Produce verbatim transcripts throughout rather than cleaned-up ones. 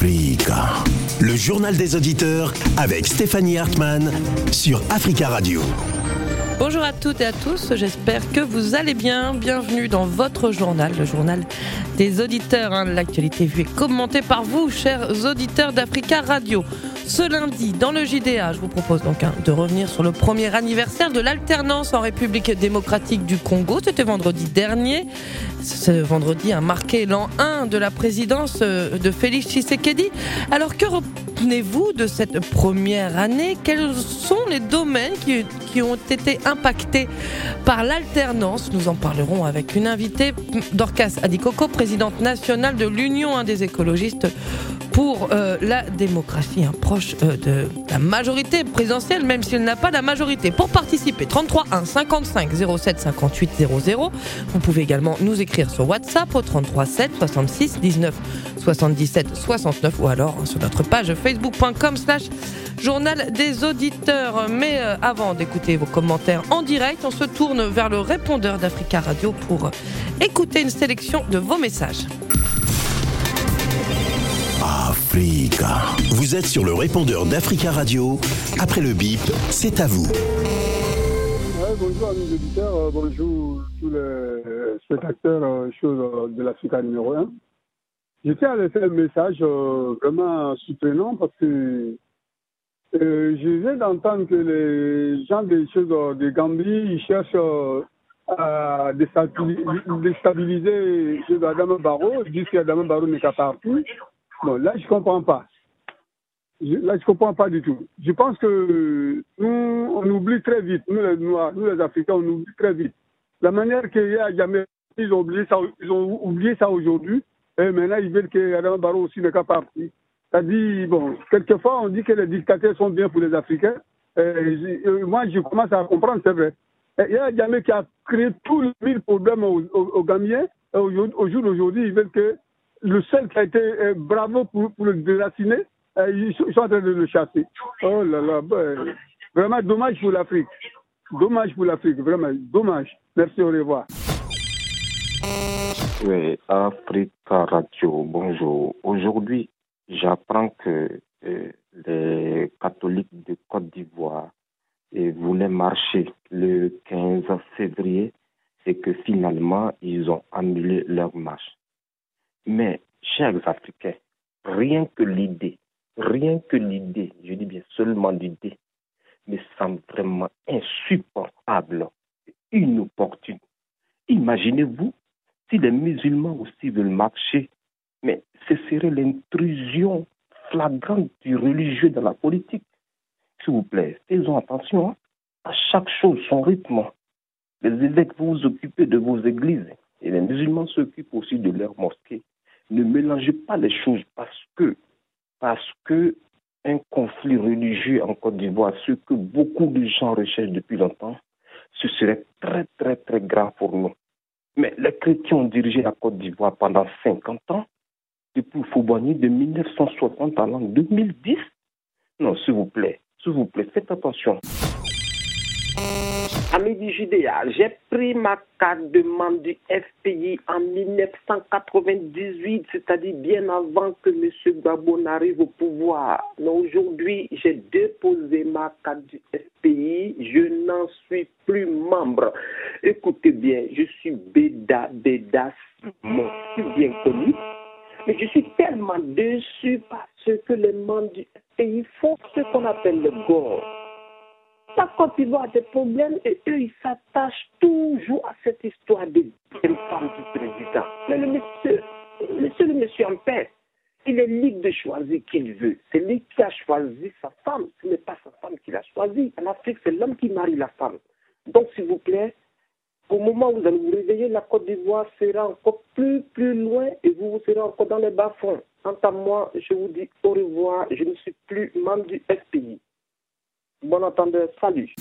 Africa. Le journal des auditeurs avec Stéphanie Hartmann sur Africa Radio. Bonjour à toutes et à tous, j'espère que vous allez bien. Bienvenue dans votre journal, le journal des auditeurs. Hein. L'actualité vue et commentée par vous, chers auditeurs d'Africa Radio. Ce lundi, dans le J D A, je vous propose donc hein, de revenir sur le premier anniversaire de l'alternance en République démocratique du Congo. C'était vendredi dernier. Ce vendredi a marqué l'an un de la présidence de Félix Tshisekedi. Alors que retenez-vous de cette première année ? Quels sont les domaines qui, qui ont été impactés par l'alternance ? Nous en parlerons avec une invitée, Dorcas Adikoko, présidente nationale de l'Union hein, des écologistes pour euh, la démocratie, hein, proche euh, de la majorité présidentielle, même s'il n'a pas la majorité. Pour participer, trente-trois un cinquante-cinq zéro sept cinquante-huit zéro zéro. Vous pouvez également nous écrire sur WhatsApp au trente-trois sept soixante-six dix-neuf soixante-dix-sept soixante-neuf ou alors hein, sur notre page facebook.com slash journal des auditeurs. Mais euh, avant d'écouter vos commentaires en direct, on se tourne vers le répondeur d'Africa Radio pour euh, écouter une sélection de vos messages. Africa. Vous êtes sur le répondeur d'Africa Radio. Après le bip, c'est à vous. Ouais, bonjour à nos auditeurs, euh, bonjour tous les spectateurs euh, choses de l'Africa numéro un. Je tiens à laisser un message euh, vraiment soutenant parce que euh, je viens d'entendre que les gens des choses euh, de Gambie ils cherchent euh, à déstabiliser, déstabiliser Adama Barrow, ils disent qu'Adama Barrow n'est qu'à partir. Bon, là, je ne comprends pas. Je, là, je ne comprends pas du tout. Je pense que nous, on oublie très vite, nous les Noirs, nous les Africains, on oublie très vite. La manière qu'il y a jamais, ils ont oublié ça, ils ont oublié ça aujourd'hui, et maintenant ils veulent que Adama Barrow aussi n'est qu'à partir. C'est-à-dire, bon, quelquefois on dit que les dictateurs sont bien pour les Africains, et, et moi je commence à comprendre, c'est vrai. Et il y a jamais qui a créé tous les mille problèmes aux, aux, aux Gambiens, et au, au jour d'aujourd'hui, ils veulent que le seul qui a été euh, bravo pour, pour le déraciner, euh, ils, sont, ils sont en train de le chasser. Oh là là, ben, vraiment dommage pour l'Afrique. Dommage pour l'Afrique, vraiment dommage. Merci, au revoir. Oui, Africa Radio, bonjour. Aujourd'hui, j'apprends que euh, les catholiques de Côte d'Ivoire euh, voulaient marcher le quinze février et que finalement, ils ont annulé leur marche. Mais, chers Africains, rien que l'idée, rien que l'idée, je dis bien seulement l'idée, me semble vraiment insupportable, inopportune. Imaginez-vous si les musulmans aussi veulent marcher, mais ce serait l'intrusion flagrante du religieux dans la politique. S'il vous plaît, faisons attention, hein. À chaque chose son rythme. Les évêques, vous vous occupez de vos églises et les musulmans s'occupent aussi de leurs mosquées. Ne mélangez pas les choses parce que, parce que un conflit religieux en Côte d'Ivoire, ce que beaucoup de gens recherchent depuis longtemps, ce serait très très très grave pour nous. Mais les chrétiens ont dirigé la Côte d'Ivoire pendant cinquante ans, depuis Fouboigny de mille neuf cent soixante à l'an deux mille dix. Non, s'il vous plaît, s'il vous plaît, faites attention. Ami du J D A, j'ai pris ma carte de membre du F P I en dix-neuf cent quatre-vingt-dix-huit, c'est-à-dire bien avant que M. Gbagbo n'arrive au pouvoir. Mais aujourd'hui, j'ai déposé ma carte du F P I, je n'en suis plus membre. Écoutez bien, je suis Beda, Beda, mon bien connu, mais je suis tellement déçu parce que les membres du F P I font ce qu'on appelle le gore. La Côte d'Ivoire a des problèmes et eux, ils s'attachent toujours à cette histoire de bien femme du président. Mais le monsieur, monsieur le monsieur en paix, il est libre de choisir qui il veut. C'est lui qui a choisi sa femme. Ce n'est pas sa femme qui l'a choisi. En Afrique, c'est l'homme qui marie la femme. Donc, s'il vous plaît, au moment où vous allez vous réveiller, la Côte d'Ivoire sera encore plus, plus loin et vous, vous serez encore dans les bas-fonds. Quant à moi, je vous dis au revoir. Je ne suis plus membre du F P I. Bon entendeur, salut.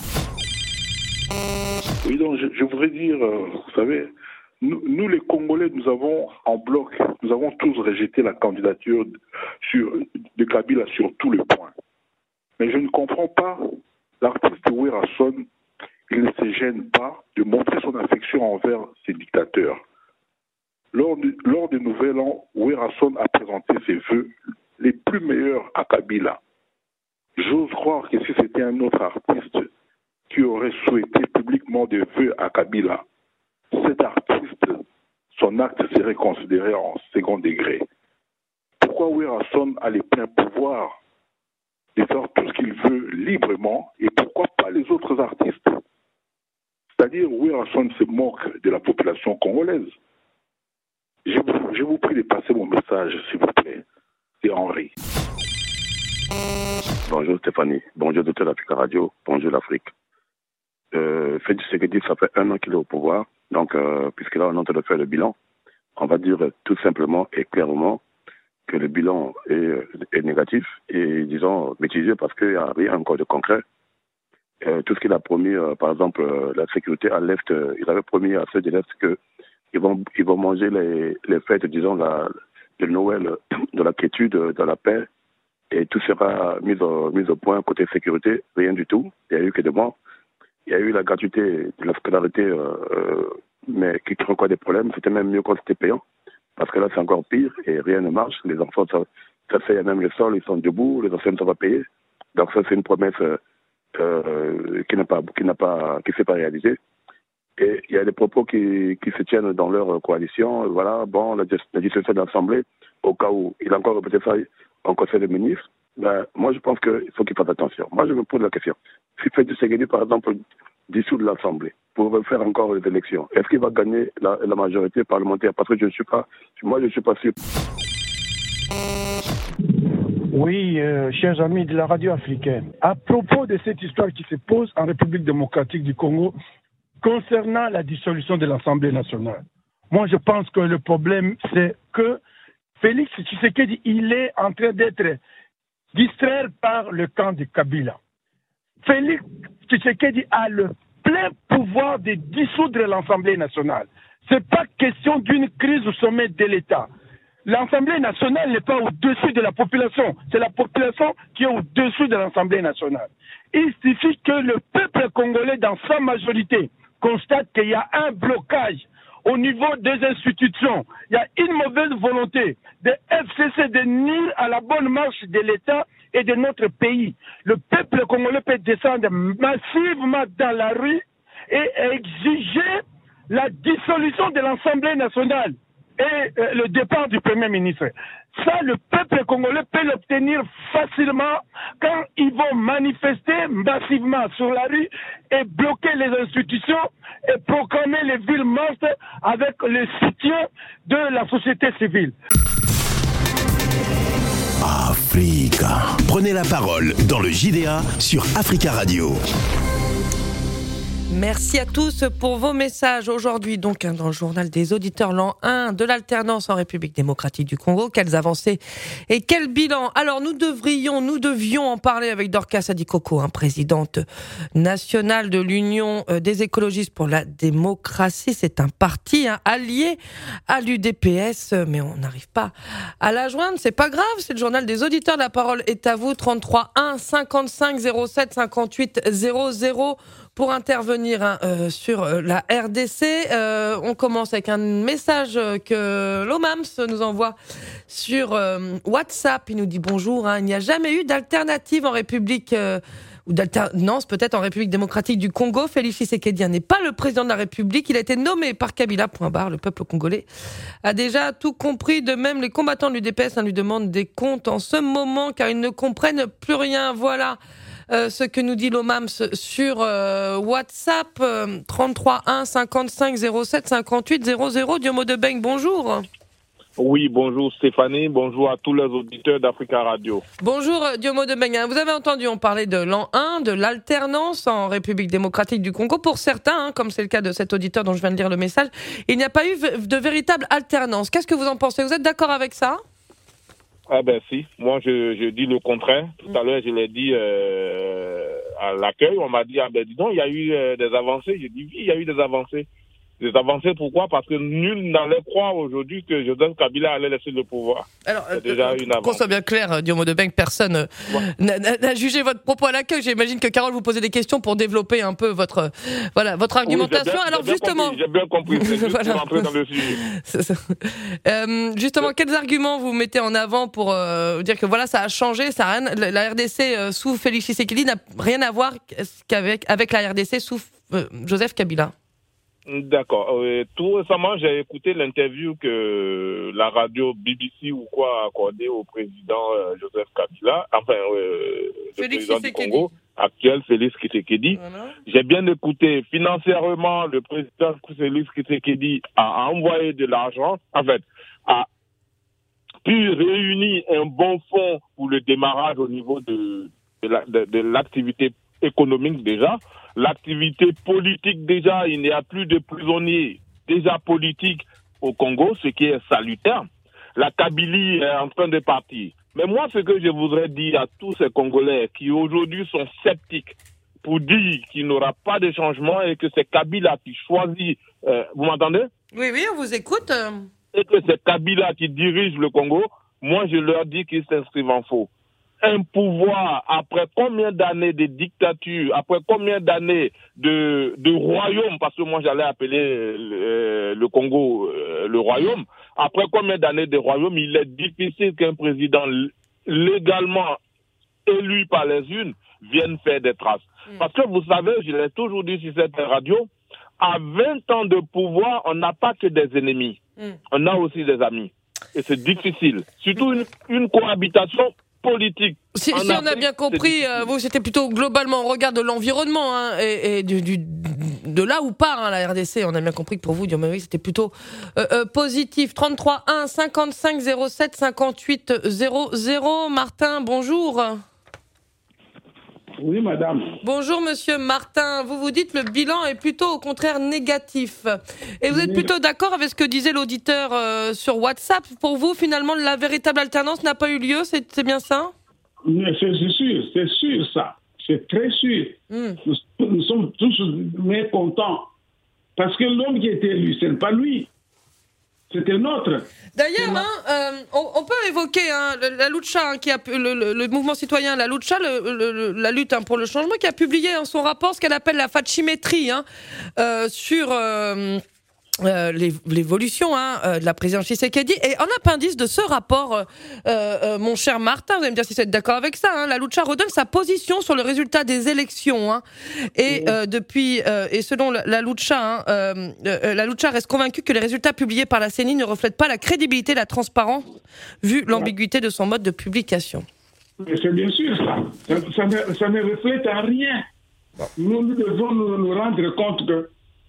Oui, donc je, je voudrais dire, euh, vous savez, nous, nous les Congolais, nous avons en bloc, nous avons tous rejeté la candidature sur, de Kabila sur tous les points. Mais je ne comprends pas l'artiste Werrason, il ne se gêne pas de montrer son affection envers ses dictateurs. Lors du, lors du Nouvel An, Werrason a présenté ses vœux les plus meilleur à Kabila. J'ose croire que si c'était un autre artiste qui aurait souhaité publiquement des vœux à Kabila, cet artiste, son acte serait considéré en second degré. Pourquoi Werrason a les pleins pouvoirs de faire tout ce qu'il veut librement et pourquoi pas les autres artistes? C'est-à-dire, Werrason se moque de la population congolaise. Je vous, je vous prie de passer mon message, s'il vous plaît. C'est Henri. Bonjour Stéphanie, bonjour docteur d'Africa Radio, bonjour l'Afrique. Euh, Félix Tshisekedi, ça fait un an qu'il est au pouvoir, donc euh, puisque là on est en train de faire le bilan, on va dire tout simplement et clairement que le bilan est, est négatif et disons mitigé parce qu'il n'y a rien encore de concret. Euh, tout ce qu'il a promis, euh, par exemple euh, la sécurité à l'Est, euh, il avait promis à ceux de l'Est qu'ils vont, ils vont manger les, les fêtes, disons, la, de Noël, de la quiétude, de la paix. Et tout sera mis au, mis au point côté sécurité, rien du tout. Il n'y a eu que des morts. Il y a eu la gratuité de la scolarité, euh, euh, mais qui crée encore des problèmes. C'était même mieux quand c'était payant, parce que là c'est encore pire et rien ne marche. Les enfants, ça, ça fait même les sols, ils sont debout, les enseignants ne sont pas payés. Donc ça c'est une promesse euh, qui n'a pas, qui n'a pas, qui s'est pas réalisée. Et il y a des propos qui, qui se tiennent dans leur coalition. Voilà, bon, la, la dissolution de l'Assemblée, au cas où il a encore répété ça en Conseil des ministres, ben, moi je pense qu'il faut qu'il fasse attention. Moi je me pose la question. Si Félix Tshisekedi, par exemple, dissoudre l'Assemblée pour faire encore les élections, est-ce qu'il va gagner la, la majorité parlementaire? Parce que je ne suis pas, moi je ne suis pas sûr. Oui, euh, chers amis de la radio africaine, à propos de cette histoire qui se pose en République démocratique du Congo concernant la dissolution de l'Assemblée nationale, moi je pense que le problème c'est que Félix Tshisekedi, il est en train d'être distrait par le camp de Kabila. Félix Tshisekedi a le plein pouvoir de dissoudre l'Assemblée nationale. Ce n'est pas question d'une crise au sommet de l'État. L'Assemblée nationale n'est pas au-dessus de la population. C'est la population qui est au-dessus de l'Assemblée nationale. Il suffit que le peuple congolais, dans sa majorité, constate qu'il y a un blocage au niveau des institutions. Il y a une mauvaise volonté de F C C de nuire à la bonne marche de l'État et de notre pays. Le peuple congolais peut descendre massivement dans la rue et exiger la dissolution de l'Assemblée nationale et euh, le départ du Premier ministre. Ça, le peuple congolais peut l'obtenir facilement quand ils vont manifester massivement sur la rue et bloquer les institutions et proclamer les villes mortes avec le soutien de la société civile. Africa. Prenez la parole dans le J D A sur Africa Radio. Merci à tous pour vos messages. Aujourd'hui, donc, dans le journal des auditeurs, l'an un de l'alternance en République démocratique du Congo. Quelles avancées et quel bilan? Alors, nous devrions, nous devions en parler avec Dorcas Adikoko, hein, présidente nationale de l'Union des écologistes pour la démocratie. C'est un parti hein, allié à l'U D P S, mais on n'arrive pas à la joindre. C'est pas grave, c'est le journal des auditeurs. La parole est à vous, trente-trois un cinquante-cinq zéro sept cinquante-huit zéro zéro. Pour intervenir hein, euh, sur euh, la R D C, euh, on commence avec un message que l'Omams nous envoie sur euh, WhatsApp. Il nous dit bonjour, hein, il n'y a jamais eu d'alternative en République euh, ou d'alternance peut-être en République démocratique du Congo. Félix Tshisekedi n'est pas le président de la République, il a été nommé par Kabila, point barre. Le peuple congolais a déjà tout compris, de même les combattants de l'U D P S hein, lui demandent des comptes en ce moment car ils ne comprennent plus rien. Voilà. Euh, ce que nous dit l'Omams sur euh, WhatsApp, euh, trente-trois un cinquante-cinq zéro sept cinquante-huit zéro zéro. Diomo de Beng, bonjour. Oui, bonjour Stéphanie, bonjour à tous les auditeurs d'Africa Radio. Bonjour Diomo de Beng. Vous avez entendu, on parlait de l'an un, de l'alternance en République démocratique du Congo. Pour certains, hein, comme c'est le cas de cet auditeur dont je viens de lire le message, il n'y a pas eu de véritable alternance. Qu'est-ce que vous en pensez? Vous êtes d'accord avec ça? Ah ben si, moi je, je dis le contraire. Tout à l'heure je l'ai dit euh, à l'accueil, on m'a dit ah ben dis donc il y a eu euh, des avancées. J'ai dit oui il y a eu des avancées. des avancées. Pourquoi? Parce que nul n'allait croire aujourd'hui que Joseph Kabila allait laisser le pouvoir. Alors, c'est déjà euh, une avance. Qu'on soit bien clair, Diomo de Beng, personne ouais. n'a, n'a jugé votre propos à l'accueil. J'imagine que Carole vous posait des questions pour développer un peu votre, voilà, votre argumentation. Oui, j'ai bien, Alors j'ai justement, compris, j'ai bien compris. C'est juste voilà. pour entrer dans le sujet. C'est ça. Euh, justement, ouais. Quels arguments vous mettez en avant pour euh, dire que voilà, ça a changé, ça a rien, la R D C euh, sous Félix Tshisekedi n'a rien à voir qu'avec avec la R D C sous euh, Joseph Kabila? D'accord. Euh, tout récemment, j'ai écouté l'interview que la radio B B C ou quoi a accordée au président euh, Joseph Kabila, enfin euh, le Félix président du Congo actuel, Félix Tshisekedi. Voilà. J'ai bien écouté. Financièrement, le président Félix Tshisekedi a envoyé de l'argent, en fait, a pu réunir un bon fonds pour le démarrage au niveau de, de, la, de, de l'activité économique déjà. L'activité politique déjà, il n'y a plus de prisonniers déjà politiques au Congo, ce qui est salutaire. La Kabylie est en train de partir. Mais moi, ce que je voudrais dire à tous ces Congolais qui aujourd'hui sont sceptiques pour dire qu'il n'y aura pas de changement et que c'est Kabila qui choisit... Euh, vous m'entendez? Oui, oui, on vous écoute. Et que c'est Kabila qui dirige le Congo, moi je leur dis qu'ils s'inscrivent en faux. Un pouvoir, après combien d'années de dictature, après combien d'années de, de royaume, parce que moi j'allais appeler le, le Congo euh, le royaume, après combien d'années de royaume, il est difficile qu'un président légalement élu par les urnes vienne faire des traces. Mmh. Parce que vous savez, je l'ai toujours dit sur cette radio, à vingt ans de pouvoir, on n'a pas que des ennemis, mmh. on a aussi des amis. Et c'est difficile, surtout une, une cohabitation politique. Si, si Afrique, on a bien compris, euh, vous, c'était plutôt globalement au regard de l'environnement hein, et, et du, du, de là où part hein, la R D C. On a bien compris que pour vous, Diomaye, c'était plutôt euh, euh, positif. trente-trois un cinquante-cinq zéro sept cinquante-huit zéro zéro. Martin, bonjour. Oui, madame. Bonjour, monsieur Martin. Vous vous dites le bilan est plutôt au contraire négatif. Et vous êtes plutôt d'accord avec ce que disait l'auditeur euh, sur WhatsApp. Pour vous, finalement, la véritable alternance n'a pas eu lieu, c'est, c'est bien ça? Mais c'est, c'est sûr, c'est sûr ça. C'est très sûr. Mm. Nous, nous sommes tous mécontents. Parce que l'homme qui était élu, ce n'est pas lui. C'était notre. D'ailleurs, hein, euh, on, on peut évoquer hein, la Lucha, hein, qui a le, le, le mouvement citoyen, la Lucha, le, le, la lutte hein, pour le changement, qui a publié hein, son rapport, ce qu'elle appelle la fachimétrie, hein, euh, sur euh, euh, l'évolution hein, euh, de la présidence Tshisekedi. Et en appendice de ce rapport, euh, euh, mon cher Martin, vous allez me dire si vous êtes d'accord avec ça, hein, la Lucha redonne sa position sur le résultat des élections. Hein, et euh, depuis, euh, et selon la, la Lucha, hein, euh, euh, la Lucha reste convaincue que les résultats publiés par la C E N I ne reflètent pas la crédibilité et la transparence, vu l'ambiguïté de son mode de publication. Mais c'est bien sûr ça. Ça, ça, ne, ça ne reflète en rien. Nous, nous devons nous, nous rendre compte que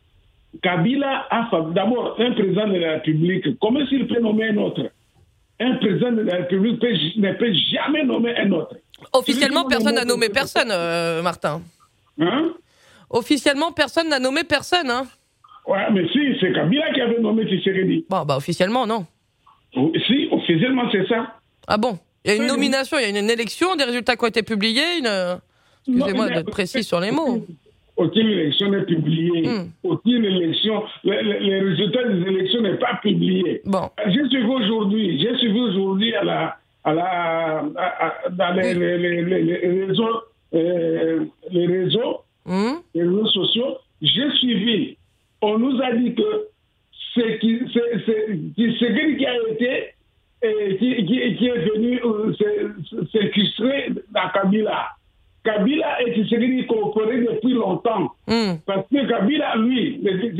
Kabila a d'abord un président de la République. Comment s'il peut nommer un autre? Un président de la République peut, ne peut jamais nommer un autre. Officiellement, personne n'a nommé personne, euh, Martin. Hein? Officiellement, personne n'a nommé personne. Hein? Ouais, mais si, c'est Kabila qui avait nommé Tshisekedi. Bon, bah officiellement, non. Si, officiellement, c'est ça. Ah bon? Il y a une nomination, il y a une, une élection, des résultats qui ont été publiés. Une... Excusez-moi d'être précis sur les mots. Aucune élection n'est publiée. Mm. Aucune élection. Les, les résultats des élections n'est pas publié. Bon. J'ai suivi aujourd'hui. J'ai suivi aujourd'hui à la, à la, à, à, dans les, mm. les, les, les, les réseaux, euh, les réseaux, mm. les réseaux sociaux. J'ai suivi. On nous a dit que c'est qui, c'est, c'est, c'est qui a été, et qui, qui, qui est venu euh, séquestrer dans Kabila. Kabila et Tshisekedi coopéraient depuis longtemps. Mm. Parce que Kabila, lui,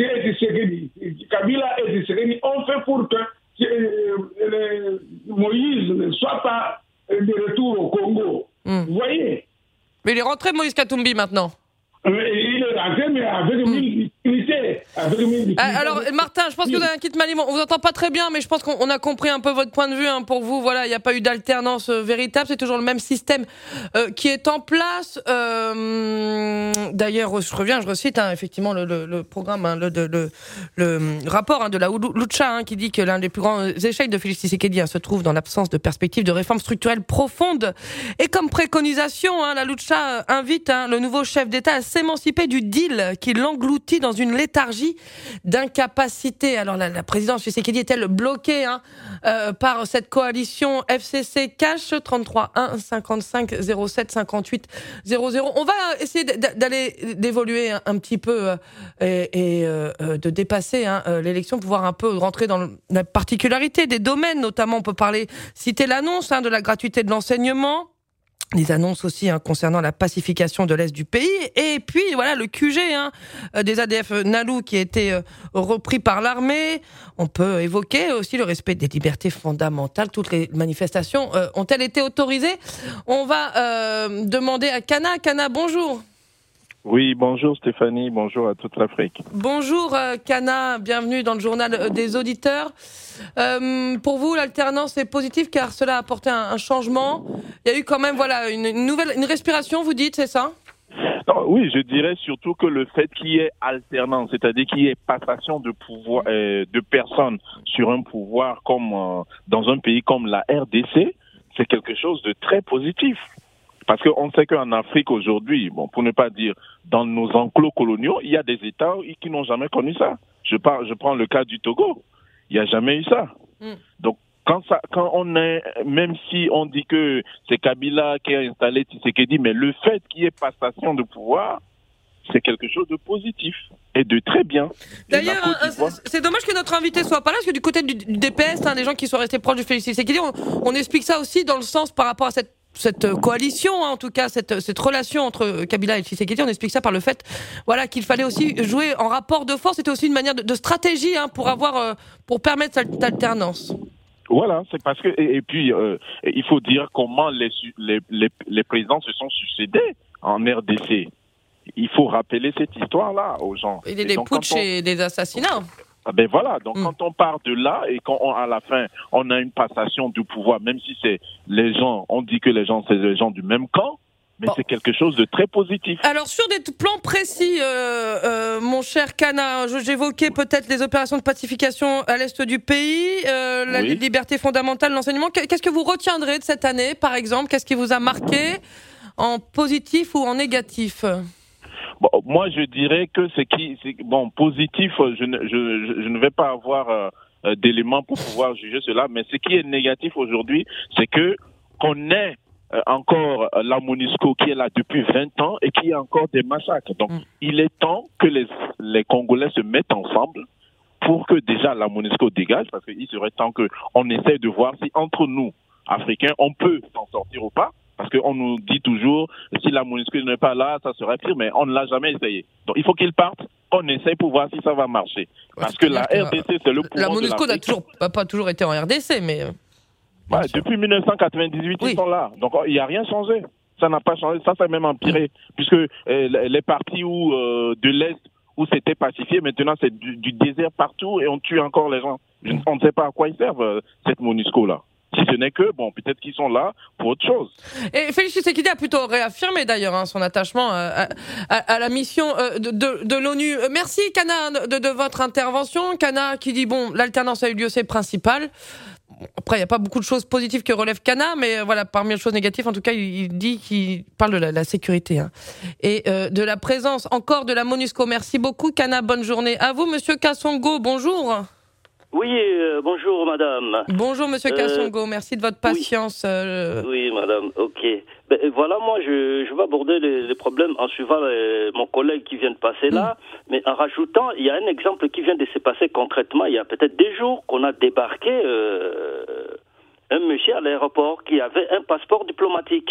Kabila et Tshisekedi ont fait pour que euh, Moïse ne soit pas de retour au Congo. Mm. Vous voyez? Mais il est rentré, Moïse Katumbi, maintenant. Il est rentré, mais avec mille difficultés. Alors, Martin, je pense que vous avez un kit mal. On vous entend pas très bien, mais je pense qu'on a compris un peu votre point de vue. Hein, pour vous, voilà, il n'y a pas eu d'alternance euh, véritable. C'est toujours le même système euh, qui est en place. Euh, d'ailleurs, je reviens, je recite hein, effectivement le, le, le programme, hein, le, le, le, le rapport hein, de la Lucha hein, qui dit que l'un des plus grands échecs de Félix Tshisekedi hein, se trouve dans l'absence de perspective de réforme structurelle profonde. Et comme préconisation, hein, la Lucha invite hein, le nouveau chef d'État à s'émanciper du idylle qui l'engloutit dans une léthargie d'incapacité. Alors la, la présidence Tshisekedi est-elle bloquée hein, euh, par cette coalition F C C Cash trente-trois un cinquante-cinq zéro sept cinquante-huit zéro zéro. On va essayer d'aller d'évoluer un, un petit peu euh, et, et euh, de dépasser hein, l'élection, pouvoir un peu rentrer dans la particularité des domaines, notamment on peut parler, citer l'annonce hein, de la gratuité de l'enseignement. Des annonces aussi hein, concernant la pacification de l'Est du pays. Et puis, voilà, le Q G hein, des A D F Nalu qui a été euh, repris par l'armée. On peut évoquer aussi le respect des libertés fondamentales. Toutes les manifestations euh, ont-elles été autorisées? On va euh, demander à Kana. Kana, bonjour. Oui, bonjour Stéphanie, bonjour à toute l'Afrique. Bonjour euh, Kana, bienvenue dans le journal des auditeurs. Euh, pour vous, l'alternance est positive car cela a apporté un, un changement. Il y a eu quand même voilà une, une nouvelle une respiration, vous dites, c'est ça? Non, oui, je dirais surtout que le fait qu'il y ait alternance, c'est-à-dire qu'il y ait passation de pouvoir euh, de personnes sur un pouvoir comme euh, dans un pays comme la R D C, c'est quelque chose de très positif. Parce qu'on sait qu'en Afrique aujourd'hui, bon, pour ne pas dire dans nos enclos coloniaux, il y a des États qui n'ont jamais connu ça. Je, parle, je prends le cas du Togo. Il n'y a jamais eu ça. Mm. Donc, quand, ça, quand on est, même si on dit que c'est Kabila qui a installé Tshisekedi, mais le fait qu'il y ait passation de pouvoir, c'est quelque chose de positif et de très bien. D'ailleurs, c'est dommage que notre invité soit pas là, parce que du côté du, du D P S, hein, des gens qui sont restés proches du Félix Tshisekedi, on, on explique ça aussi dans le sens par rapport à cette cette coalition, hein, en tout cas, cette, cette relation entre Kabila et Tshisekedi, on explique ça par le fait, voilà, qu'il fallait aussi jouer en rapport de force. C'était aussi une manière de, de stratégie, hein, pour avoir, euh, pour permettre cette alternance. Voilà, c'est parce que et, et puis euh, il faut dire comment les, les les les présidents se sont succédés en R D C. Il faut rappeler cette histoire-là aux gens. Il y a des putschs on... et des assassinats. Ah ben voilà, donc mm. quand on part de là et quand on, à la fin on a une passation du pouvoir, même si c'est les gens, on dit que les gens c'est les gens du même camp, mais bon. C'est quelque chose de très positif. Alors sur des plans précis, euh, euh, mon cher Kana, j'évoquais peut-être les opérations de pacification à l'est du pays, euh, la oui. liberté fondamentale, l'enseignement. Qu'est-ce que vous retiendrez de cette année, par exemple? Qu'est-ce qui vous a marqué en positif ou en négatif? Bon, moi, je dirais que c'est qui, c'est, bon, positif, je ne, je, je ne vais pas avoir euh, d'éléments pour pouvoir juger cela, mais ce qui est négatif aujourd'hui, c'est que qu'on ait euh, encore la MONUSCO qui est là depuis vingt ans et qui a encore des massacres. Donc, mm. il est temps que les, les Congolais se mettent ensemble pour que déjà la MONUSCO dégage, parce qu'il serait temps qu'on essaie de voir si entre nous, Africains, on peut s'en sortir ou pas. Parce qu'on nous dit toujours, si la MONUSCO n'est pas là, ça serait pire, mais on ne l'a jamais essayé. Donc il faut qu'il parte, qu'on essaye pour voir si ça va marcher. Parce que la R D C, c'est le pouvoir. La MONUSCO n'a toujours, pas toujours été en R D C, mais... Ouais, depuis dix-neuf cent quatre-vingt-dix-huit, oui. Ils sont là. Donc il n'y a rien changé. Ça n'a pas changé, ça, ça a même empiré. Mmh. Puisque euh, les parties où, euh, de l'Est où c'était pacifié, maintenant c'est du, du désert partout et on tue encore les gens. Mmh. On ne sait pas à quoi ils servent, euh, cette MONUSCO-là. Si ce n'est que, bon, peut-être qu'ils sont là pour autre chose. Et Félix Tshisekedi a plutôt réaffirmé d'ailleurs hein, son attachement à, à, à la mission de, de, de l'ONU. Merci Kana de, de votre intervention. Kana qui dit, bon, l'alternance a eu lieu, c'est principal. Après, il n'y a pas beaucoup de choses positives que relève Kana, mais voilà, parmi les choses négatives, en tout cas, il, il dit qu'il parle de la, la sécurité hein, et euh, de la présence encore de la MONUSCO. Merci beaucoup Kana, bonne journée à vous. Monsieur Kassongo, bonjour. Oui, euh, bonjour madame. Bonjour monsieur euh, Kassongo, merci de votre patience. Oui, euh... oui madame, ok. Ben, voilà, moi je, je vais aborder les, les problèmes en suivant les, mon collègue qui vient de passer là, mmh. mais en rajoutant, il y a un exemple qui vient de se passer concrètement, il y a peut-être des jours qu'on a débarqué euh, un monsieur à l'aéroport qui avait un passeport diplomatique.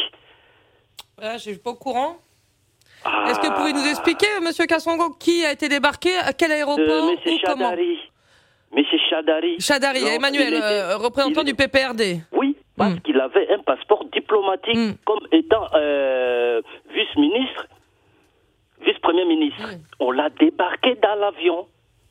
Ah, je ne suis pas au courant. Ah. Est-ce que vous pouvez nous expliquer, monsieur Kassongo, qui a été débarqué, à quel aéroport euh, Monsieur ou comment? Monsieur Chadari. Chadari, non, Emmanuel, était, euh, représentant il, du P P R D. Oui, parce mm. qu'il avait un passeport diplomatique mm. comme étant euh, vice-ministre, vice-premier ministre. Mm. On l'a débarqué dans l'avion.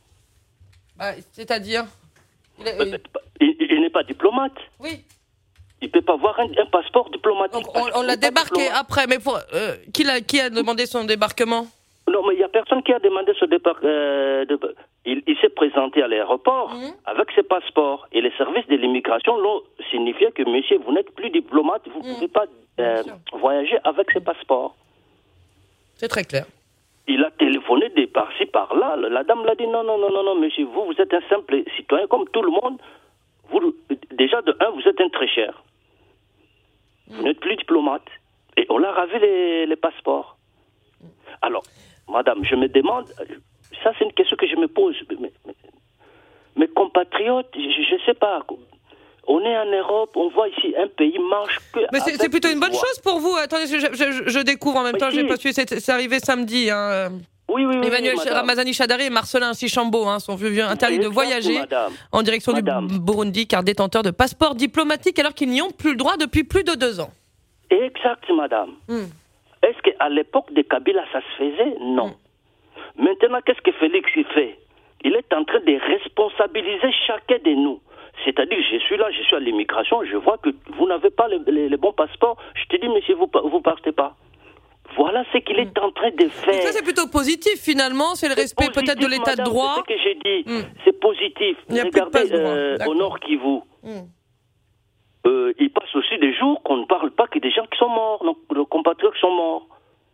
Bah, c'est-à-dire il, est, il... il, il n'est pas diplomate. Oui. Il ne peut pas avoir un, un passeport diplomatique. Donc, on, on l'a débarqué diplomate. Après, mais pour, euh, qui, a, qui a demandé son débarquement? Non, mais il n'y a personne qui a demandé ce départ. Euh, de... Il, il s'est présenté à l'aéroport mmh. avec ses passeports. Et les services de l'immigration l'ont signifié que, monsieur, vous n'êtes plus diplomate, vous ne mmh. pouvez pas euh, voyager avec ces passeports. C'est très clair. Il a téléphoné de par-ci, par-là. La dame l'a dit, non, non, non, non, non, monsieur, vous, vous êtes un simple citoyen comme tout le monde. Vous, déjà, de un, vous êtes un très cher. Vous n'êtes plus diplomate. Et on a ravi les, les passeports. Alors, madame, je me demande, ça c'est une question que je me pose. Mes, mes compatriotes, je ne sais pas, on est en Europe, on voit ici un pays marche que... Mais c'est, c'est plutôt une bonne chose pour vous. Attendez, je, je, je découvre en même Mais temps, si. je n'ai pas su, c'est, c'est arrivé samedi. Hein. Oui, oui, oui. Emmanuel oui, Ramazani Shadari et Marcelin Sichambo hein, sont vus interdits de voyager madame. en direction madame. du Burundi car détenteurs de passeports diplomatiques alors qu'ils n'y ont plus le droit depuis plus de deux ans. Exact, madame. Hmm. Est-ce qu'à l'époque de Kabila, ça se faisait? Non. Hmm. Maintenant, qu'est-ce que Félix fait? Il est en train de responsabiliser chacun de nous. C'est-à-dire, je suis là, je suis à l'immigration, je vois que vous n'avez pas les, les, les bons passeports. Je te dis, monsieur, vous ne partez pas. Voilà ce qu'il est en train de faire. Et ça, c'est plutôt positif, finalement. C'est le c'est respect positif, peut-être de l'état madame, de droit. C'est ce que j'ai dit. Hmm. C'est positif. Il n'y a Regardez, plus de euh, au Nord Kivu. Hmm. Euh, il passe aussi des jours qu'on ne parle pas que des gens qui sont morts, nos, nos compatriotes qui sont morts.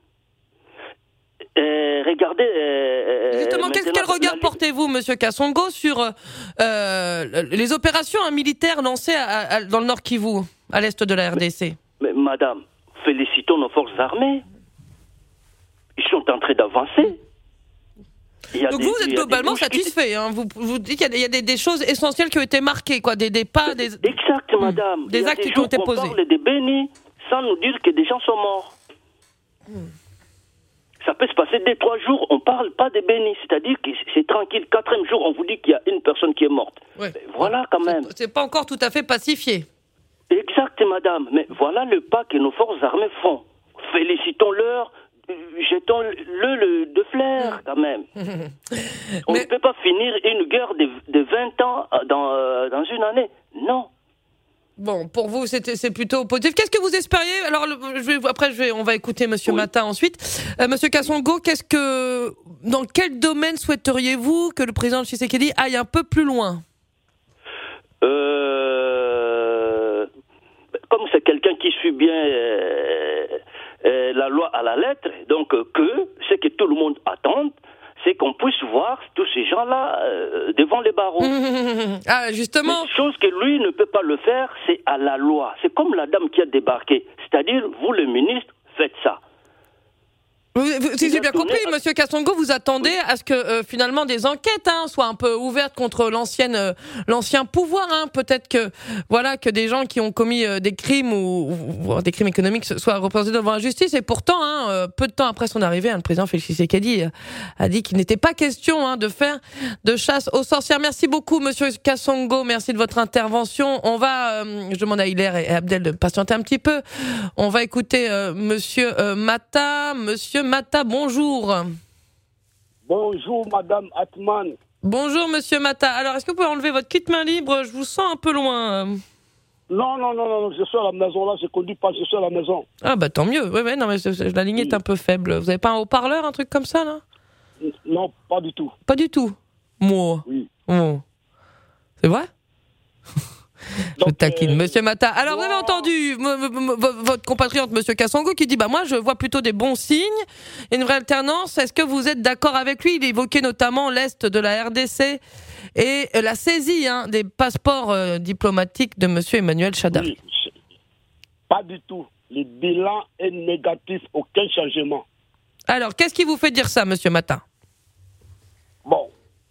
Euh, regardez. Euh, Justement, quel, quel regard la... portez-vous, Monsieur Kassongo, sur euh, les opérations hein, militaires lancées à, à, dans le Nord Kivu, à l'est de la R D C? mais, mais, Madame, félicitons nos forces armées. Ils sont en train d'avancer. Donc des, vous, vous êtes globalement satisfait. Hein. Vous, vous dites qu'il y a, il y a des, des choses essentielles qui ont été marquées, quoi, des, des pas, des... Exact, madame. Mmh. Des actes des qui ont été posés. On parle des bénis sans nous dire que des gens sont morts. Mmh. Ça peut se passer dès trois jours, on ne parle pas des bénis, c'est-à-dire que c'est tranquille. Quatrième jour, on vous dit qu'il y a une personne qui est morte. Ouais. Voilà quand même. C'est, c'est pas encore tout à fait pacifié. Exact, madame. Mais voilà le pas que nos forces armées font. Félicitons-leur. Jetons-le le, de flair, quand même. On Mais... ne peut pas finir une guerre de, de vingt ans dans, euh, dans une année. Non. Bon, pour vous, c'est, c'est plutôt positif. Qu'est-ce que vous espériez? Alors, je vais, après, je vais, on va écouter Monsieur oui. Mata ensuite. Euh, Monsieur Kassongo, qu'est-ce que, dans quel domaine souhaiteriez-vous que le président Tshisekedi aille un peu plus loin? euh... Comme c'est quelqu'un qui suit bien... Euh... Euh, la loi à la lettre, donc euh, que ce que tout le monde attend, c'est qu'on puisse voir tous ces gens-là euh, devant les barreaux. Ah, justement. Une chose que lui ne peut pas le faire, c'est à la loi. C'est comme la dame qui a débarqué. C'est-à-dire, vous, le ministre, faites ça. Vous, vous, si j'ai bien compris, à... Monsieur Kassongo, vous attendez oui. à ce que euh, finalement des enquêtes hein, soient un peu ouvertes contre l'ancienne, euh, l'ancien pouvoir. Hein. Peut-être que voilà que des gens qui ont commis euh, des crimes ou, ou des crimes économiques soient représentés devant la justice. Et pourtant, hein, euh, peu de temps après son arrivée, hein, le président Félix Tshisekedi euh, a dit qu'il n'était pas question hein, de faire de chasse aux sorcières. Merci beaucoup, Monsieur Kassongo. Merci de votre intervention. On va, euh, je demande à Hilaire et Abdel de patienter un petit peu. On va écouter euh, Monsieur euh, Mata, Monsieur Mata, bonjour. Bonjour, Madame Atman. Bonjour, Monsieur Mata. Alors, est-ce que vous pouvez enlever votre kit main libre? Je vous sens un peu loin. Non, non, non, non, je suis à la maison, là, je ne conduis pas, je suis à la maison. Ah, bah tant mieux. Oui, ouais, non, mais la ligne est un peu faible. Vous n'avez pas un haut-parleur, un truc comme ça, là? Non, pas du tout. Pas du tout? Moi. Oui. Oh. C'est vrai? Je vous taquine, euh, Monsieur Mata. Alors, wow. Vous avez entendu m- m- m- votre compatriote, Monsieur Kassongo, qui dit bah moi, je vois plutôt des bons signes, une vraie alternance. Est-ce que vous êtes d'accord avec lui? Il évoquait notamment l'est de la R D C et la saisie hein, des passeports euh, diplomatiques de Monsieur Emmanuel Shadari. Oui, pas du tout. Le bilan est négatif, aucun changement. Alors, qu'est-ce qui vous fait dire ça, Monsieur Mata? Bon,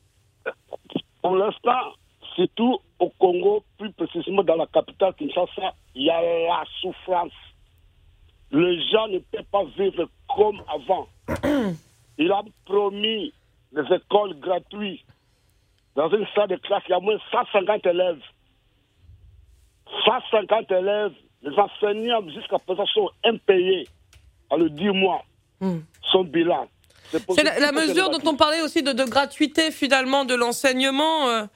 pour l'instant, surtout au Congo, plus précisément dans la capitale Kinshasa, il y a la souffrance. Les gens ne peuvent pas vivre comme avant. Il a promis des écoles gratuites. Dans une salle de classe, il y a moins cent cinquante élèves. cent cinquante élèves, les enseignants jusqu'à présent sont impayés. À le dix mois, mm. son bilan. C'est, c'est la, la mesure dont on parlait aussi de, de gratuité finalement de l'enseignement. Euh...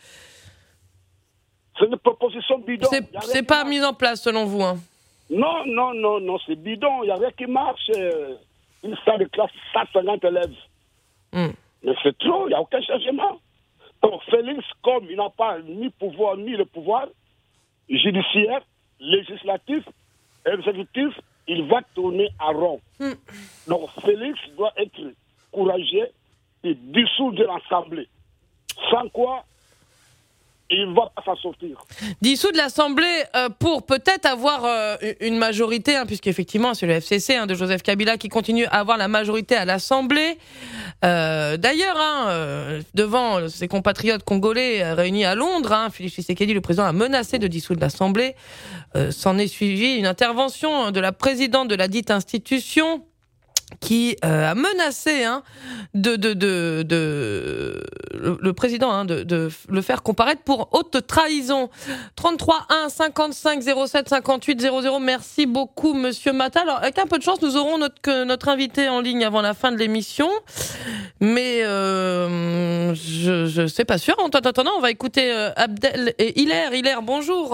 C'est une proposition bidon. C'est, c'est pas mis en place selon vous hein. Non, non, non, non, c'est bidon. Il n'y a rien qui marche. Une salle de classe, cent cinquante élèves. Mm. Mais c'est trop, il n'y a aucun changement. Donc Félix, comme il n'a pas ni pouvoir, ni le pouvoir judiciaire, législatif, exécutif, il va tourner à rond. Mm. Donc Félix doit être encouragé de dissoudre l'Assemblée. Sans quoi, il ne va pas s'en sortir. Dissoudre l'Assemblée euh, pour peut-être avoir euh, une majorité, hein, puisqu'effectivement c'est le F C C hein, de Joseph Kabila qui continue à avoir la majorité à l'Assemblée. Euh, d'ailleurs, hein, euh, devant ses compatriotes congolais euh, réunis à Londres, hein, Félix Tshisekedi, le président, a menacé de dissoudre l'Assemblée. Euh, s'en est suivi une intervention de la présidente de la dite institution, qui euh, a menacé hein, de, de, de, de le, le président hein, de, de le faire comparaître pour haute trahison. trente-trois un cinquante-cinq zéro sept cinquante-huit zéro zéro. Merci beaucoup, Monsieur Mata. Alors, avec un peu de chance, nous aurons notre, notre invité en ligne avant la fin de l'émission. Mais euh, je je sais pas sûr. En attendant, on va écouter euh, Abdel et Hilaire. Hilaire, bonjour.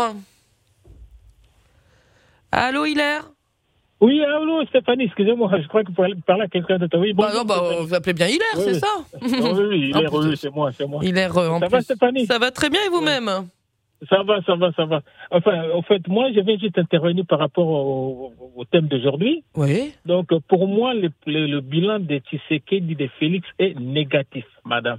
Allô, Hilaire. Oui, allô Stéphanie, excusez-moi, je crois que vous parlez à quelqu'un d'autre. Oui, bah non, bah, vous appelez bien Hilaire, oui, c'est oui. ça oh, Oui, oui, Hilaire, oh, oui, c'est moi, c'est moi. Hilaire, euh, en ça plus. va Stéphanie? Ça va très bien et vous-même? Oui. Ça va, ça va, ça va. Enfin, en fait, moi, je viens juste intervenir par rapport au, au thème d'aujourd'hui. Oui. Donc, pour moi, le, le, le bilan de Tshisekedi, de Félix, est négatif, madame.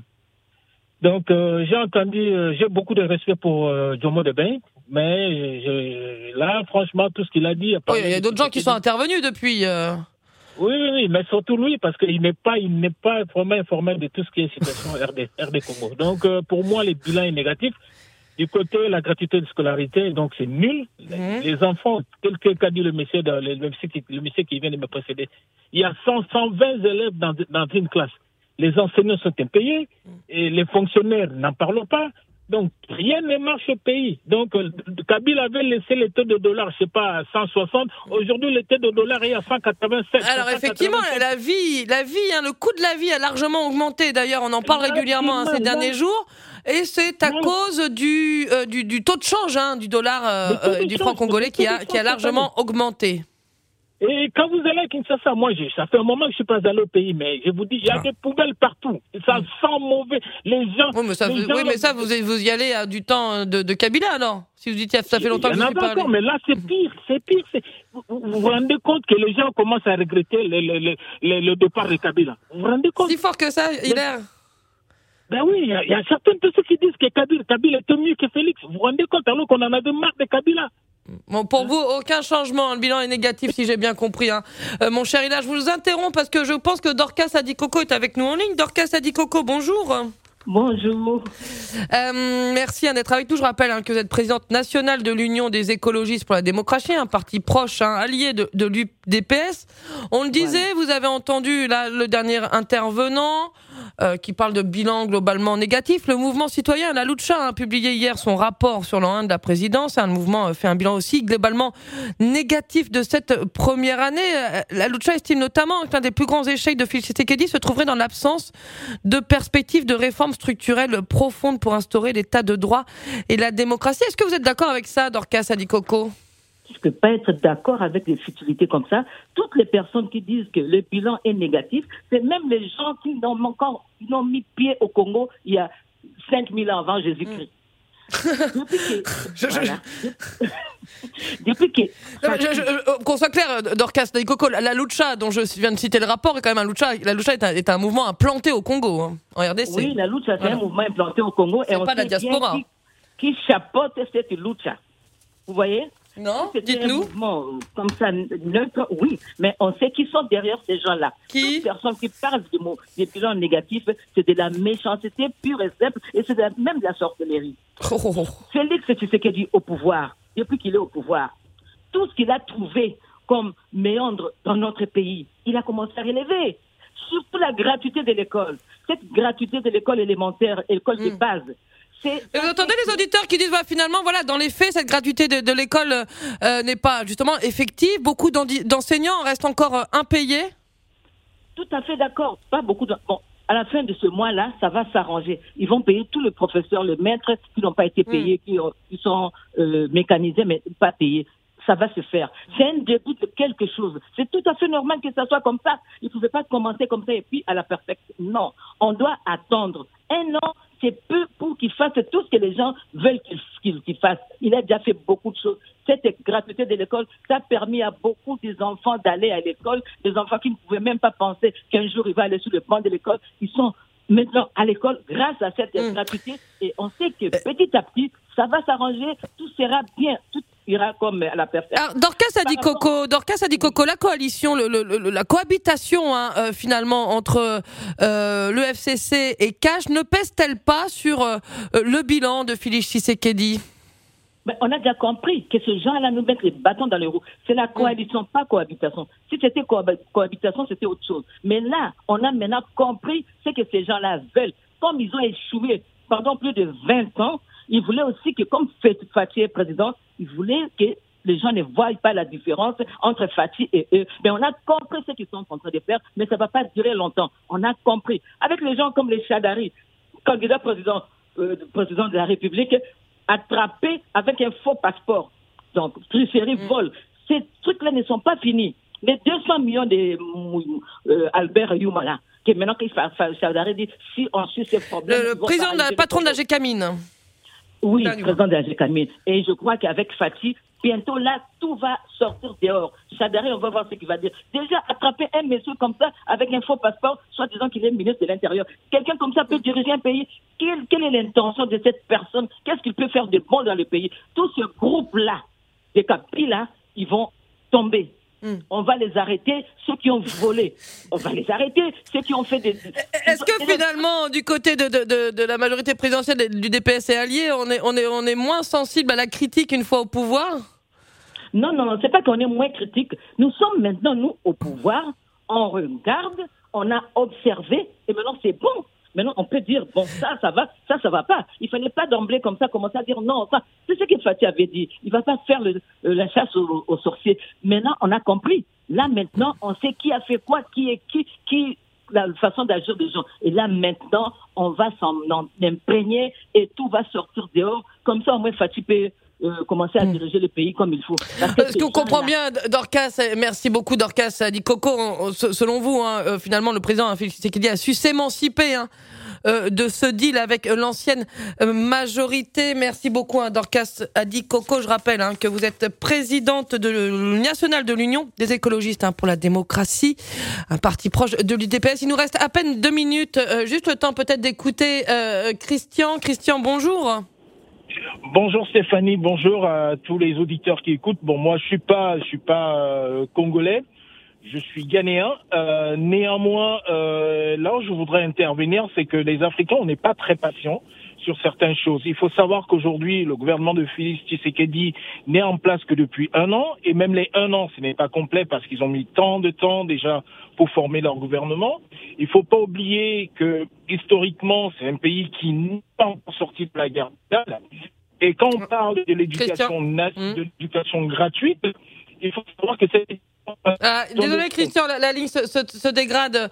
Donc, euh, j'ai entendu, euh, j'ai beaucoup de respect pour euh, Jomo Debeng, mais je, là, franchement, tout ce qu'il a dit... Il oui, y a d'autres gens qui sont intervenus depuis... Euh... Oui, oui, oui, mais surtout lui, parce qu'il n'est pas, il n'est pas vraiment informé de tout ce qui est situation R D, R D Congo. Donc, euh, pour moi, le bilan est négatif. Du côté la gratuité de scolarité, donc c'est nul. Mmh. Les enfants, tel qu'a dit le monsieur, le, le, monsieur qui, le monsieur qui vient de me précéder, il y a cent, cent vingt élèves dans, dans une classe. Les enseignants sont impayés et les fonctionnaires n'en parlons pas. Donc, rien ne marche au pays. Donc, Kabila avait laissé le taux de dollar, je sais pas, à cent soixante. Aujourd'hui, le taux de dollar est à cent quatre-vingt-sept. Alors, effectivement, la vie, la vie, hein, le coût de la vie a largement augmenté. D'ailleurs, on en parle régulièrement hein, ces derniers jours. Et c'est à cause du, euh, du, du taux de change hein, du dollar, euh, euh, du franc congolais qui a, qui a largement augmenté. Et quand vous allez à Kinshasa, moi, je, ça fait un moment que je suis pas allé au pays, mais je vous dis, il y a ah. des poubelles partout. Ça sent mauvais. Les gens. Oui, mais ça, vous, gens, oui, mais ça vous, vous y allez à du temps de, de Kabila, alors. Si vous dites, ça fait longtemps que je suis pas allé. Mais là, c'est pire, c'est pire. C'est... Vous, vous vous rendez compte que les gens commencent à regretter le, le, le, le, le départ de Kabila. Vous vous rendez compte? Si fort que ça, Hilaire. Ben oui, il y, y a certaines personnes qui disent que Kabila, Kabila était mieux que Félix. Vous vous rendez compte alors qu'on en avait marre de Kabila? Bon, pour vous, aucun changement. Le bilan est négatif, si j'ai bien compris. Hein. Euh, mon cher Hilaire, je vous interromps parce que je pense que Dorcas Adikoko est avec nous en ligne. Dorcas Adikoko, bonjour. Bonjour. Euh, merci hein, d'être avec nous. Je rappelle hein, que vous êtes présidente nationale de l'Union des écologistes pour la démocratie, un parti proche, hein, allié de, de l'U D P S. On le disait, ouais. Vous avez entendu là, le dernier intervenant euh, qui parle de bilan globalement négatif. Le mouvement citoyen La Lucha a hein, publié hier son rapport sur l'an un de la présidence. Un mouvement fait un bilan aussi globalement négatif de cette première année. La Lucha estime notamment qu'un des plus grands échecs de Félix Tshisekedi se trouverait dans l'absence de perspectives de réforme structurelle profonde pour instaurer l'état de droit et la démocratie. Est-ce que vous êtes d'accord avec ça, Dorcas Adikoko? Je ne peux pas être d'accord avec des futilités comme ça. Toutes les personnes qui disent que le bilan est négatif, c'est même les gens qui n'ont encore n'ont mis pied au Congo il y a cinq mille ans avant Jésus-Christ. Mmh. Depuis que... je, voilà. je... Depuis que... Non, je, je, qu'on soit clair, Dorcas Adikoko, la, la Lucha dont je viens de citer le rapport est quand même un Lucha. La Lucha est un, est un mouvement implanté au Congo, hein, en R D C. Oui, la Lucha c'est voilà. un mouvement implanté au Congo. C'est et on pas la diaspora. Qui, qui chapeaute cette Lucha. Vous voyez? Non, c'est dites-nous. Un mouvement comme ça, neutre, oui, mais on sait qui sont derrière ces gens-là. Qui? Toutes personnes qui parlent de mots, des bilans négatifs, c'est de la méchanceté pure et simple, et c'est de la, même de la sorcellerie. Oh, oh, oh. Félix Tshisekedi au pouvoir, depuis qu'il est au pouvoir, tout ce qu'il a trouvé comme méandre dans notre pays, il a commencé à relever. Surtout la gratuité de l'école. Cette gratuité de l'école élémentaire, l'école mm. de base. C'est... Vous entendez les auditeurs qui disent bah, finalement voilà dans les faits cette gratuité de, de l'école euh, n'est pas justement effective, beaucoup d'enseignants restent encore euh, impayés. Tout à fait d'accord, pas beaucoup de... bon, à la fin de ce mois-là, ça va s'arranger. Ils vont payer tous les professeurs, les maîtres qui n'ont pas été payés, mmh. qui, ont, qui sont euh, mécanisés mais pas payés. Ça va se faire. C'est un début de quelque chose. C'est tout à fait normal que ça soit comme ça. Il ne pouvait pas commencer comme ça et puis à la perfection. Non, on doit attendre un an c'est peu pour qu'il fasse tout ce que les gens veulent qu'il, qu'il, qu'il fasse. Il a déjà fait beaucoup de choses. Cette gratuité de l'école, ça a permis à beaucoup des enfants d'aller à l'école, des enfants qui ne pouvaient même pas penser qu'un jour ils vont aller sur le banc de l'école. Ils sont maintenant à l'école grâce à cette mmh. gratuité et on sait que petit à petit, ça va s'arranger, tout sera bien, tout ira comme à la perfection. Alors, Dorcas a dit Coco, Dorcas a dit Coco, la coalition, le, le, le, la cohabitation hein, euh, finalement entre euh, le F C C et Cash ne pèse-t-elle pas sur euh, le bilan de Félix Tshisekedi? Ben, on a déjà compris que ces gens-là nous mettent les bâtons dans les roues. C'est la coalition, mmh. pas cohabitation. Si c'était co- cohabitation, c'était autre chose. Mais là, on a maintenant compris ce que ces gens-là veulent. Comme ils ont échoué pendant plus de vingt ans, ils voulaient aussi que, comme Fatih est président, ils voulaient que les gens ne voient pas la différence entre Fatih et eux. Mais on a compris ce qu'ils sont en train de faire, mais ça ne va pas durer longtemps. On a compris. Avec les gens comme les Chadari, candidat président, euh, président de la République, attrapés avec un faux passeport. Donc, tricherie, mmh. vol. Ces trucs-là ne sont pas finis. Les deux cents millions de euh, Albert Youmala, qui maintenant qu'il Chadari dit, si on suit ces problèmes... Le, le président, de la, patron de la Gécamine. Oui, le président de la Gécamine. Et je crois qu'avec Fatih, bientôt là, tout va sortir dehors. Chadari, on va voir ce qu'il va dire. Déjà, attraper un monsieur comme ça, avec un faux passeport, soit disant qu'il est ministre de l'Intérieur. Quelqu'un comme ça peut diriger un pays. Quelle, quelle est l'intention de cette personne? Qu'est-ce qu'il peut faire de bon dans le pays? Tout ce groupe-là, des capis-là, ils vont tomber. Mm. On va les arrêter, ceux qui ont volé. On va les arrêter, ceux qui ont fait des... Est-ce que finalement, du côté de, de, de, de la majorité présidentielle du D P S et alliés, on est, on, est, on est moins sensible à la critique une fois au pouvoir? Non, non, non, c'est pas qu'on est moins critique. Nous sommes maintenant, nous, au pouvoir, on regarde, on a observé, et maintenant c'est bon. Maintenant, on peut dire, bon, ça, ça va, ça, ça va pas. Il fallait pas d'emblée comme ça commencer à dire non, ça. C'est ce que Fatih avait dit. Il va pas faire le, la chasse aux, aux sorciers. Maintenant, on a compris. Là, maintenant, on sait qui a fait quoi, qui est qui, qui, la façon d'agir des gens. Et là, maintenant, on va s'en imprégner et tout va sortir dehors. Comme ça, au moins, Fatih peut Euh, commencer à mmh. diriger le pays comme il faut. Est-ce qu'on comprend bien, Dorcas, merci beaucoup Dorcas, a dit Coco, on, selon vous, hein, euh, finalement le président Félix Tshisekedi a su s'émanciper hein, euh, de ce deal avec l'ancienne euh, majorité. Merci beaucoup hein, Dorcas, a dit Coco. Je rappelle hein, que vous êtes présidente de nationale de l'Union des écologistes hein, pour la démocratie, un parti proche de l'U D P S. Il nous reste à peine deux minutes, euh, juste le temps peut-être d'écouter euh, Christian. Christian, bonjour. Bonjour Stéphanie, bonjour à tous les auditeurs qui écoutent. Bon, moi je suis pas, je suis pas euh, congolais, je suis ghanéen. Euh, néanmoins, euh, là où je voudrais intervenir, c'est que les Africains, on n'est pas très patients sur certaines choses. Il faut savoir qu'aujourd'hui, le gouvernement de Félix Tshisekedi n'est en place que depuis un an, et même les un an, ce n'est pas complet parce qu'ils ont mis tant de temps déjà pour former leur gouvernement. Il faut pas oublier que historiquement, c'est un pays qui n'est pas encore sorti de la guerre mondiale. Et quand on parle de l'éducation, na- de l'éducation gratuite, il faut savoir que c'est... Ah, désolé Christian, la, la ligne se, se, se dégrade.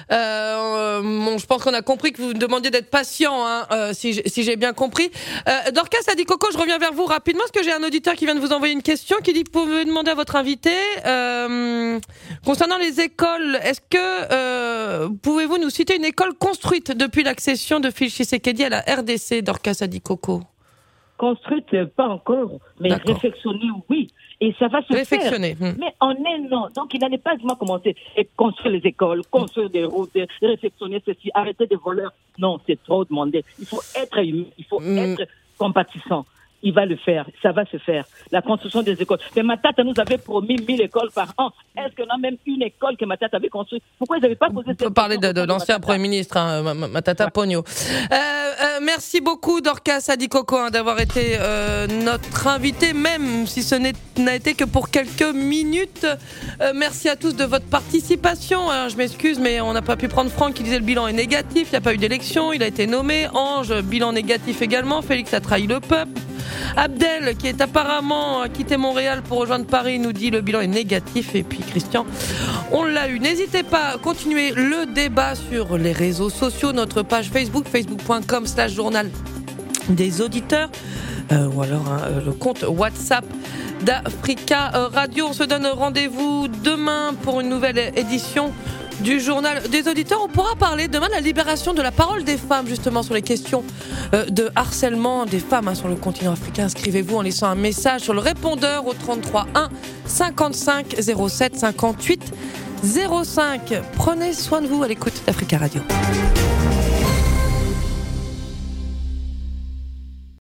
Euh, bon, je pense qu'on a compris que vous me demandiez d'être patient, hein, euh, si, j'ai, si j'ai bien compris. Euh, Dorcas a dit Coco, je reviens vers vous rapidement, parce que j'ai un auditeur qui vient de vous envoyer une question, qui dit, pouvez-vous demander à votre invité, euh, concernant les écoles, est-ce que euh, pouvez-vous nous citer une école construite depuis l'accession de Félix Tshisekedi à la R D C? Dorcas a dit Coco. Construite, pas encore, mais D'accord. réflexionner, oui. Et ça va se faire. Hum. Mais en un an, donc il n'allait pas seulement commencer à construire les écoles, construire des routes, réflexionner ceci, arrêter des voleurs. Non, c'est trop demandé. Il faut être humain, il faut hum. être compatissant. Il va le faire, ça va se faire. La construction des écoles. Mais Matata nous avait promis mille écoles par an. Est-ce qu'on a même une école que Matata avait construite? Pourquoi ils n'avaient pas posé cette question? On peut parler de, de l'ancien Premier ministre, hein, Matata ouais. Pogno. Euh, euh, merci beaucoup, Dorcas a dit Coco, hein, d'avoir été euh, notre invité, même si ce n'est, n'a été que pour quelques minutes. Euh, merci à tous de votre participation. Alors, je m'excuse, mais on n'a pas pu prendre Franck qui disait le bilan est négatif. Il n'y a pas eu d'élection, il a été nommé. Ange, bilan négatif également. Félix a trahi le peuple. Abdel, qui est apparemment quitté Montréal pour rejoindre Paris, nous dit le bilan est négatif. Et puis Christian, on l'a eu. N'hésitez pas à continuer le débat sur les réseaux sociaux, notre page Facebook, facebook.com slash journal des auditeurs, euh, ou alors hein, le compte WhatsApp d'Africa Radio. On se donne rendez-vous demain pour une nouvelle édition du journal des auditeurs. On pourra parler demain de la libération de la parole des femmes, justement, sur les questions euh, de harcèlement des femmes hein, sur le continent africain. Inscrivez-vous en laissant un message sur le répondeur au trente-trois un cinquante-cinq zéro sept cinquante-huit zéro cinq. Prenez soin de vous à l'écoute d'Africa Radio.